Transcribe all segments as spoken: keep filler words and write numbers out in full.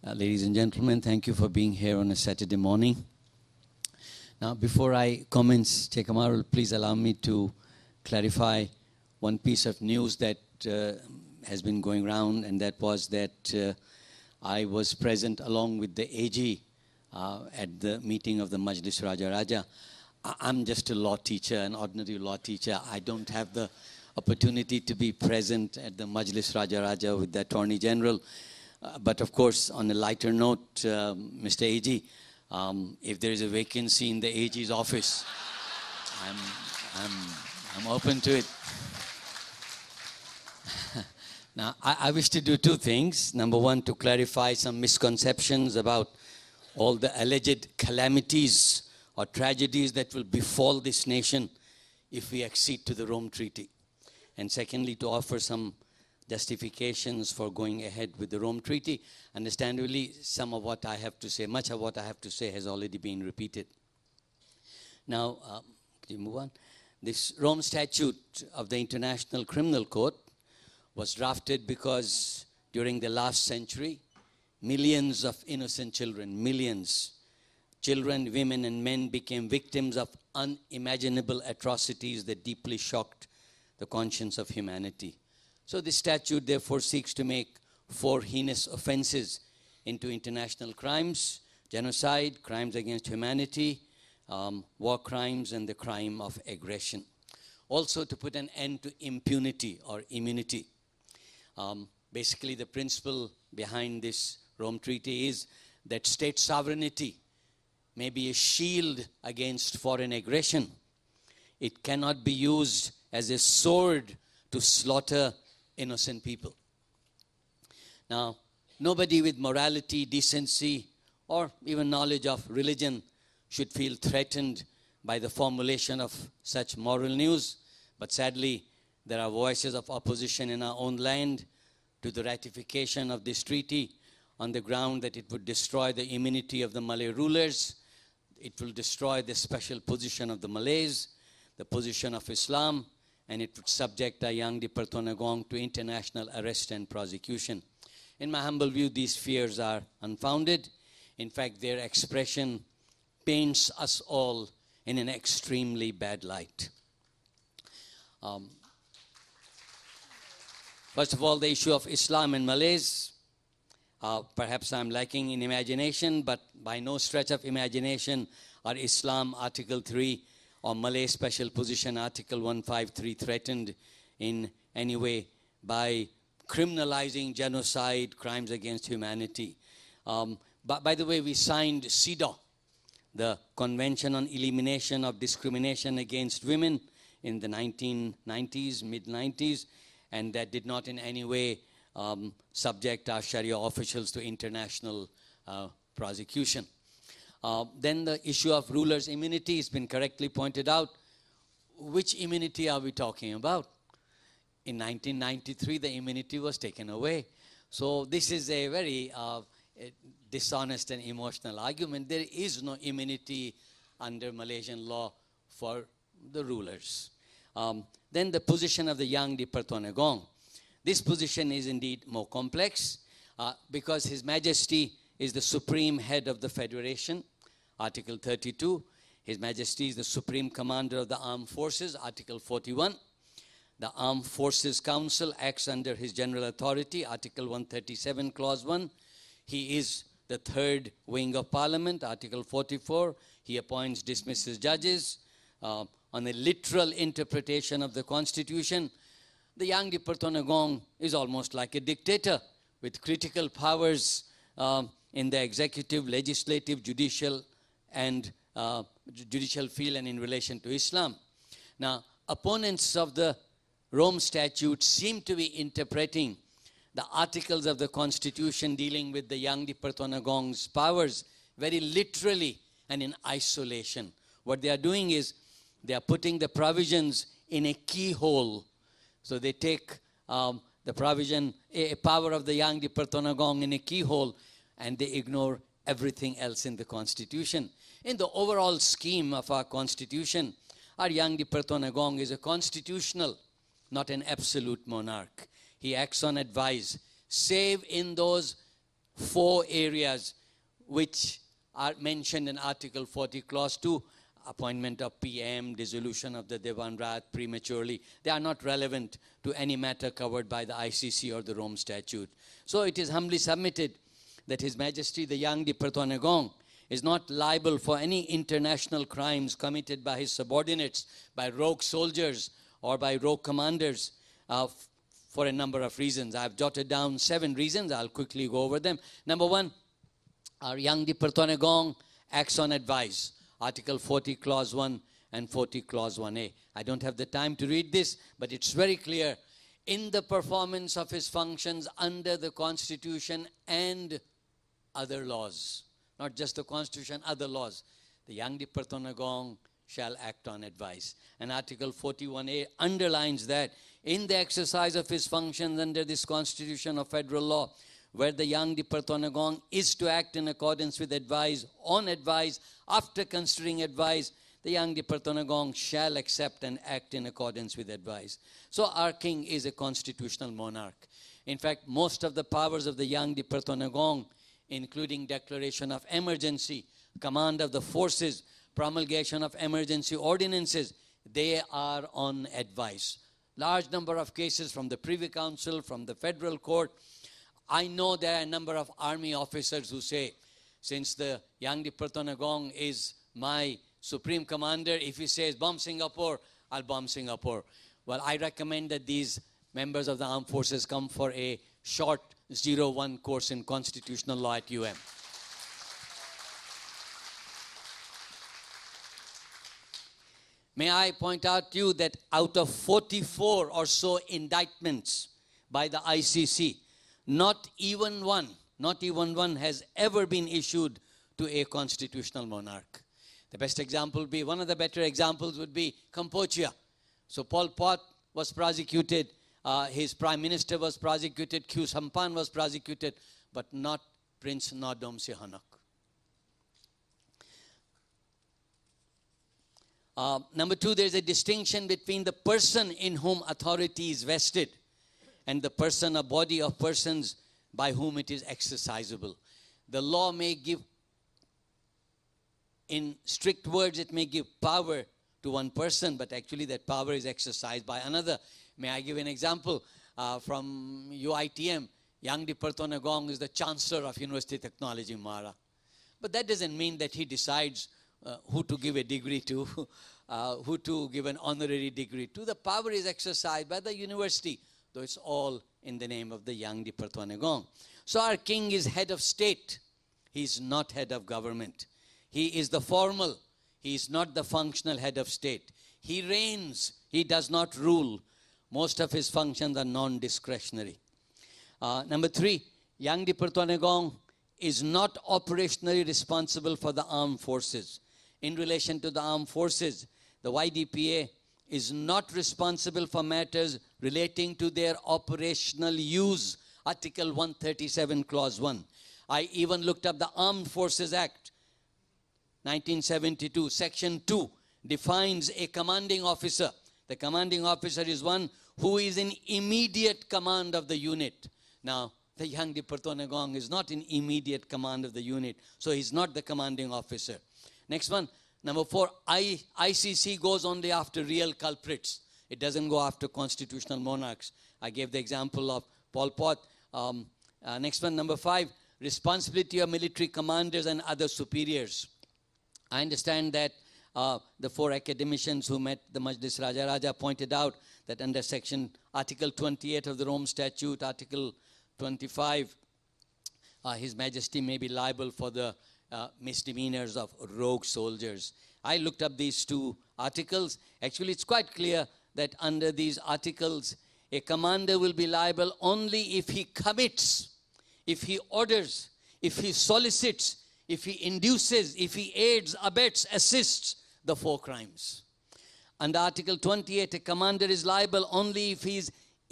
Uh, ladies and gentlemen, thank you for being here on a Saturday morning. Now, before I commence, Sheikh Kamarul, please allow me to clarify one piece of news that uh, has been going around, and that was that uh, I was present along with the A G uh, at the meeting of the Majlis Raja Raja. I I'm just a law teacher, an ordinary law teacher. I don't have the opportunity to be present at the Majlis Raja Raja with the Attorney General. Uh, but of course, on a lighter note, uh, Mister A G, um, if there is a vacancy in the A G's office, I'm, I'm, I'm open to it. Now, I, I wish to do two things. Number one, to clarify some misconceptions about all the alleged calamities or tragedies that will befall this nation if we accede to the Rome Treaty. And secondly, to offer some justifications for going ahead with the Rome Treaty. Understandably, some of what I have to say, much of what I have to say has already been repeated. Now, um, can you move on? This Rome Statute of the International Criminal Court was drafted because during the last century, millions of innocent children, millions, children, women, and men became victims of unimaginable atrocities that deeply shocked the conscience of humanity. So this statute therefore seeks to make four heinous offenses into international crimes: genocide, crimes against humanity, um, war crimes, and the crime of aggression. Also to put an end to impunity or immunity. Um, basically the principle behind this Rome Treaty is that state sovereignty may be a shield against foreign aggression. It cannot be used as a sword to slaughter innocent people. Now, nobody with morality, decency, or even knowledge of religion should feel threatened by the formulation of such moral news. But sadly, there are voices of opposition in our own land to the ratification of this treaty on the ground that it would destroy the immunity of the Malay rulers, it will destroy the special position of the Malays, the position of Islam, and it would subject our Yang di Pertuan to international arrest and prosecution. In my humble view, these fears are unfounded. In fact, their expression paints us all in an extremely bad light. Um, first of all, the issue of Islam and Malays. Uh, perhaps I'm lacking in imagination, but by no stretch of imagination are Islam, Article three, or Malay Special Position Article one fifty-three threatened in any way by criminalizing genocide, crimes against humanity. Um, but by the way, we signed CEDAW, the Convention on Elimination of Discrimination Against Women, in the nineteen nineties, mid nineties, and that did not in any way um, subject our Sharia officials to international uh, prosecution. Uh, then the issue of rulers' immunity has been correctly pointed out. Which immunity are we talking about? In nineteen ninety-three, the immunity was taken away. So this is a very uh, a dishonest and emotional argument. There is no immunity under Malaysian law for the rulers. Um, then the position of the Yang di Pertuan Agong. This position is indeed more complex uh, because His Majesty is the supreme head of the Federation, Article thirty-two. His Majesty is the Supreme Commander of the Armed Forces, Article forty-one. The Armed Forces Council acts under his general authority, Article one thirty-seven, Clause one. He is the third wing of Parliament, Article forty-four. He appoints, dismisses judges. Uh, on a literal interpretation of the Constitution, the Yang di Pertuan Agong is almost like a dictator with critical powers um, in the executive, legislative, judicial, and uh, judicial field and in relation to Islam. Now, opponents of the Rome Statute seem to be interpreting the articles of the Constitution dealing with the Yang di Pertuan Agong's powers very literally and in isolation. What they are doing is they are putting the provisions in a keyhole. So they take um, the provision, a, a power of the Yang di Pertuan Agong in a keyhole, and they ignore everything else in the Constitution. In the overall scheme of our Constitution, our Yang di Pertuan Agong is a constitutional, not an absolute monarch. He acts on advice, save in those four areas which are mentioned in Article forty, Clause two, appointment of P M, dissolution of the Dewan Rayat prematurely. They are not relevant to any matter covered by the I C C or the Rome Statute. So it is humbly submitted that His Majesty the Yang di Pertuan is not liable for any international crimes committed by his subordinates, by rogue soldiers or by rogue commanders uh, for a number of reasons. I've jotted down seven reasons. I'll quickly go over them. Number one, our Yang di Pertuan acts on advice. Article forty, Clause one and forty, Clause one A. I don't have the time to read this, but it's very clear. In the performance of his functions under the Constitution and other laws, not just the Constitution, other laws, the Yang di Pertuan shall act on advice. And Article forty-one A underlines that in the exercise of his functions under this Constitution of federal law, where the Yang di Pertuan is to act in accordance with advice, on advice, after considering advice, the Yang di Pertuan shall accept and act in accordance with advice. So our king is a constitutional monarch. In fact, most of the powers of the Yang di Pertuan, including declaration of emergency, command of the forces, promulgation of emergency ordinances, they are on advice. Large number of cases from the Privy Council, from the federal court. I know there are a number of army officers who say, since the Yang di Pertuan is my supreme commander, if he says bomb Singapore, I'll bomb Singapore. Well, I recommend that these members of the armed forces come for a short zero one course in constitutional law at U M. May I point out to you that out of forty-four or so indictments by the I C C, not even one, not even one has ever been issued to a constitutional monarch. The best example would be, one of the better examples would be Cambodia. So Pol Pot was prosecuted, uh, his prime minister was prosecuted, Khieu Samphan was prosecuted, but not Prince Norodom Sihanouk. Uh, number two, there's a distinction between the person in whom authority is vested and the person, a body of persons by whom it is exercisable. The law may give, in strict words, it may give power to one person, but actually that power is exercised by another. May I give an example uh, from U I T M? Yang di Pertuan is the Chancellor of University of Technology, Mara. But that doesn't mean that he decides uh, who to give a degree to, uh, who to give an honorary degree to. The power is exercised by the university, though it's all in the name of the Yang di Pertuan. So our king is head of state. He's not head of government. He is the formal. He is not the functional head of state. He reigns. He does not rule. Most of his functions are non-discretionary. Uh, number three, Yang di Pertuan is not operationally responsible for the armed forces. In relation to the armed forces, the Y D P A is not responsible for matters relating to their operational use. Article one thirty-seven, Clause one. I even looked up the Armed Forces Act, nineteen seventy-two, Section two, defines a commanding officer. The commanding officer is one who is in immediate command of the unit. Now, the Yang di Pertuan is not in immediate command of the unit, so he's not the commanding officer. Next one, number four, I, ICC goes only after real culprits. It doesn't go after constitutional monarchs. I gave the example of Pol Pot. Um, uh, next one, number five, responsibility of military commanders and other superiors. I understand that uh, the four academicians who met the Majlis Raja Raja pointed out that under section Article twenty-eight of the Rome Statute, Article twenty-five, uh, His Majesty may be liable for the uh, misdemeanors of rogue soldiers. I looked up these two articles. Actually, it's quite clear that under these articles, a commander will be liable only if he commits, if he orders, if he solicits, if he induces, if he aids, abets, assists the four crimes. Under Article twenty-eight, a commander is liable only if he is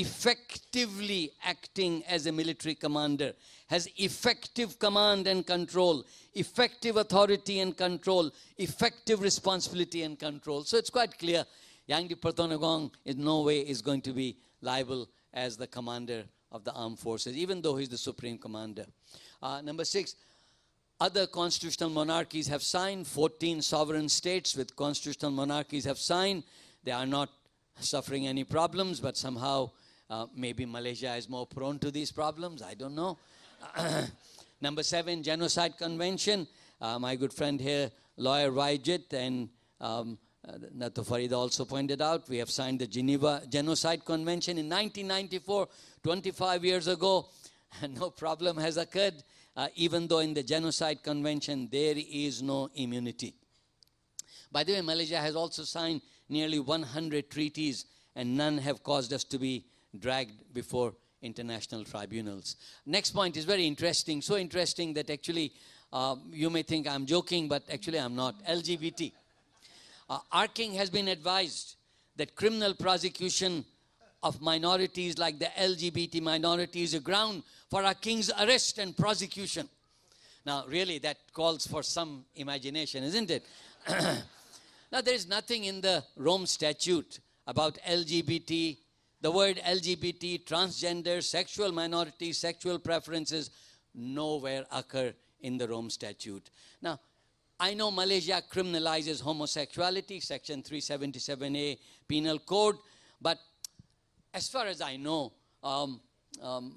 effectively acting as a military commander, has effective command and control, effective authority and control, effective responsibility and control. So it's quite clear, Yang di Pertuan in no way is going to be liable as the commander of the armed forces, even though he's the supreme commander. Uh, number six, other constitutional monarchies have signed. fourteen sovereign states with constitutional monarchies have signed. They are not suffering any problems, but somehow uh, maybe Malaysia is more prone to these problems. I don't know. Number seven, Genocide Convention. Uh, my good friend here, lawyer Wajid, and um, uh, Nato Farid also pointed out, we have signed the Geneva Genocide Convention in nineteen ninety-four, twenty-five years ago, and no problem has occurred, uh, even though in the Genocide Convention there is no immunity. By the way, Malaysia has also signed nearly one hundred treaties, and none have caused us to be dragged before international tribunals. Next point is very interesting, so interesting that actually uh, you may think I'm joking, but actually I'm not. L G B T. Uh, our king has been advised that criminal prosecution of minorities like the L G B T minority is a ground for our king's arrest and prosecution. Now, really, that calls for some imagination, isn't it? Now, there is nothing in the Rome Statute about L G B T. The word L G B T, transgender, sexual minorities, sexual preferences, nowhere occur in the Rome Statute. Now, I know Malaysia criminalizes homosexuality, Section three seventy-seven A Penal Code, but as far as I know, um, um,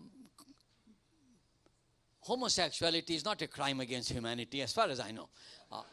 homosexuality is not a crime against humanity, as far as I know. Uh,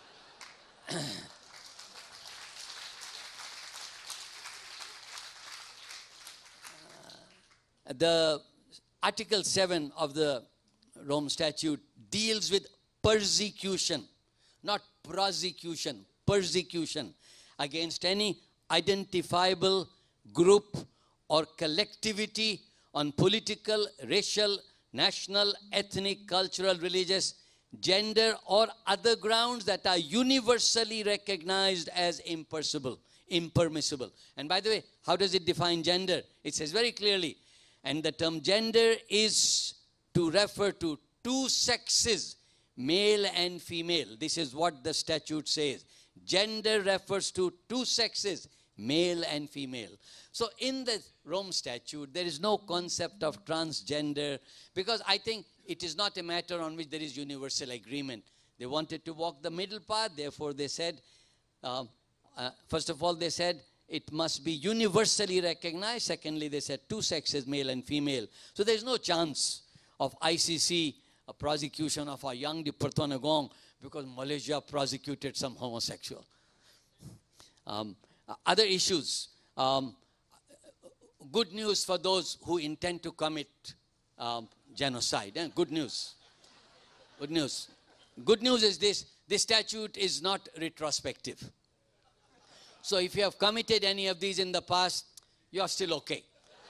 The Article seven of the Rome Statute deals with persecution, not prosecution, persecution against any identifiable group or collectivity on political, racial, national, ethnic, cultural, religious, gender, or other grounds that are universally recognized as impermissible. impermissible. And by the way, how does it define gender? It says very clearly, and the term gender is to refer to two sexes, male and female. This is what the statute says. Gender refers to two sexes, male and female. So in the Rome Statute, there is no concept of transgender, because I think it is not a matter on which there is universal agreement. They wanted to walk the middle path, therefore they said, uh, uh, first of all, they said, it must be universally recognized. Secondly, they said two sexes, male and female. So there's no chance of I C C a prosecution of our young Di Pertuan because Malaysia prosecuted some homosexual. Um, other issues. Um, good news for those who intend to commit um, genocide. Eh? Good news. Good news. Good news is this. This statute is not retrospective. So if you have committed any of these in the past, you are still okay.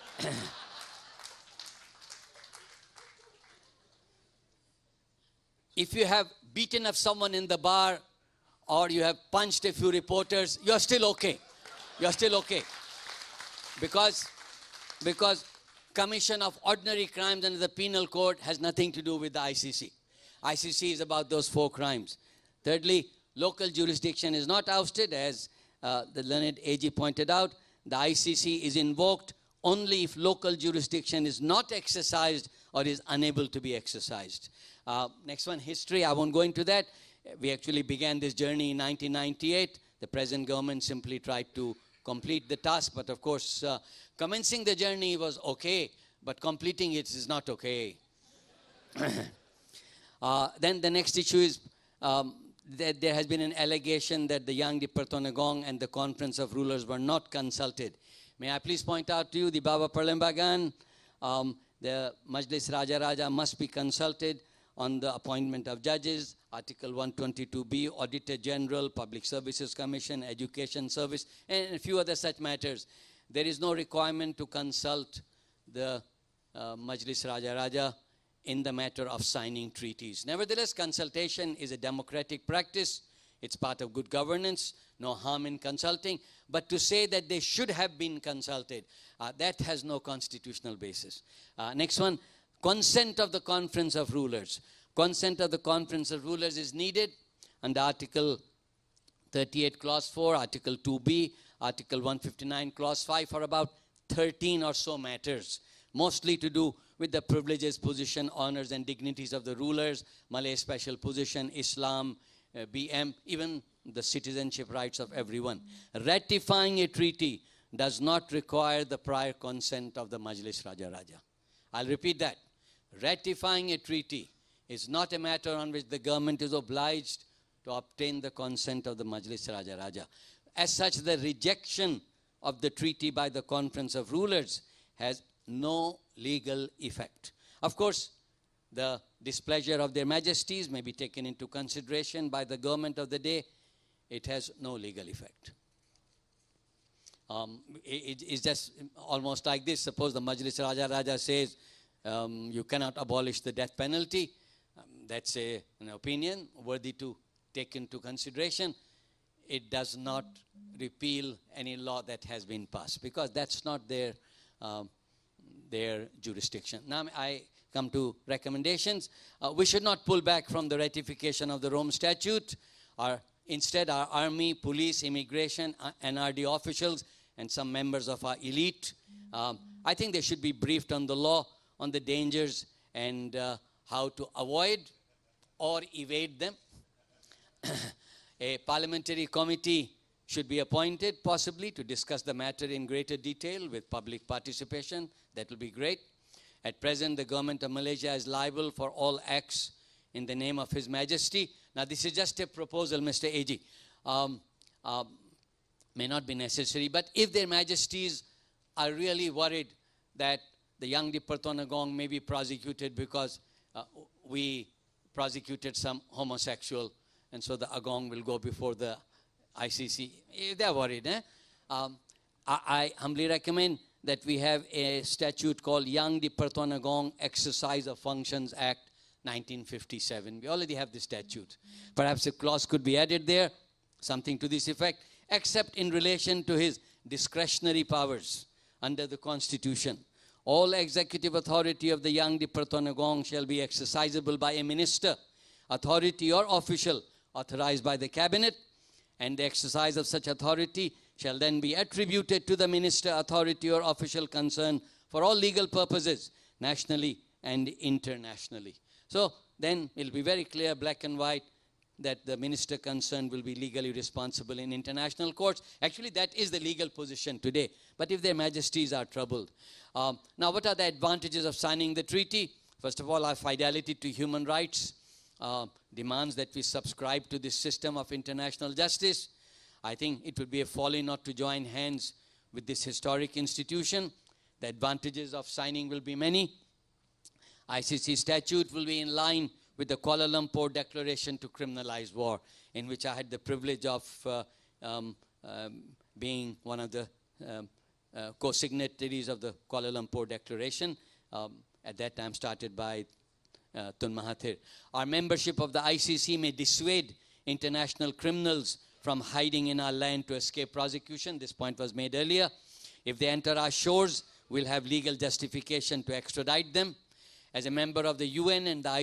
If you have beaten up someone in the bar or you have punched a few reporters, you are still okay. You are still okay. Because, because commission of ordinary crimes under the Penal Code has nothing to do with the I C C. I C C is about those four crimes. Thirdly, local jurisdiction is not ousted, as Uh, the learned A G pointed out. The I C C is invoked only if local jurisdiction is not exercised or is unable to be exercised. Uh, next one, history. I won't go into that. We actually began this journey in nineteen ninety-eight. The present government simply tried to complete the task, but of course, uh, commencing the journey was okay, but completing it is not okay. uh, then the next issue is um, that there has been an allegation that the Yang Di Pertuan Agong and the Conference of Rulers were not consulted. May I please point out to you the Baba Perlembagan, um, the Majlis Raja Raja must be consulted on the appointment of judges, Article one twenty-two B, Auditor General, Public Services Commission, Education Service, and a few other such matters. There is no requirement to consult the uh, Majlis Raja Raja in the matter of signing treaties. Nevertheless, consultation is a democratic practice. It's part of good governance. No harm in consulting. But to say that they should have been consulted, uh, that has no constitutional basis. Uh, next one, consent of the Conference of Rulers. Consent of the Conference of Rulers is needed under Article thirty-eight, Clause four, Article two B, Article one fifty-nine, Clause five, for about thirteen or so matters. mostly to do with the privileges, position, honors, and dignities of the rulers, Malay special position, Islam, uh, B M, even the citizenship rights of everyone. Ratifying a treaty does not require the prior consent of the Majlis Raja Raja. I'll repeat that. Ratifying a treaty is not a matter on which the government is obliged to obtain the consent of the Majlis Raja Raja. As such, the rejection of the treaty by the Conference of Rulers has no legal effect. Of course, the displeasure of their majesties may be taken into consideration by the government of the day. It has no legal effect. Um, it, it's just almost like this. Suppose the Majlis Raja Raja says um, you cannot abolish the death penalty. Um, that's a, an opinion worthy to take into consideration. It does not repeal any law that has been passed, because that's not their, um, their jurisdiction. Now I come to recommendations. Uh, we should not pull back from the ratification of the Rome Statute. Our, instead, our army, police, immigration, uh, N R D officials, and some members of our elite, um, I think they should be briefed on the law, on the dangers, and uh, how to avoid or evade them. A parliamentary committee should be appointed, possibly, to discuss the matter in greater detail with public participation. That will be great. At present, the government of Malaysia is liable for all acts in the name of His Majesty. Now, this is just a proposal, Mister A G. Um, um, may not be necessary, but if their majesties are really worried that the young Dipertuan Agong may be prosecuted because uh, we prosecuted some homosexual, and so the Agong will go before the I C C. They're worried, eh? Um, I, I humbly recommend that we have a statute called Young Dipertuan Agong Exercise of Functions Act nineteen fifty-seven. We already have the statute. Perhaps a clause could be added there, something to this effect, except in relation to his discretionary powers under the Constitution. All executive authority of the Young Dipertuan Agong shall be exercisable by a minister, authority or official authorized by the cabinet, and the exercise of such authority shall then be attributed to the minister, authority or official concerned for all legal purposes, nationally and internationally. So then it will be very clear, black and white, that the minister concerned will be legally responsible in international courts. Actually, that is the legal position today. But if their majesties are troubled. Um, now, what are the advantages of signing the treaty? First of all, our fidelity to human rights uh, demands that we subscribe to this system of international justice. I think it would be a folly not to join hands with this historic institution. The advantages of signing will be many. I C C statute will be in line with the Kuala Lumpur Declaration to Criminalize War, in which I had the privilege of uh, um, um, being one of the um, uh, co-signatories of the Kuala Lumpur Declaration, um, at that time started by uh, Tun Mahathir. Our membership of the I C C may dissuade international criminals from hiding in our land to escape prosecution. This point was made earlier. If they enter our shores, we'll have legal justification to extradite them. As a member of the U N and the I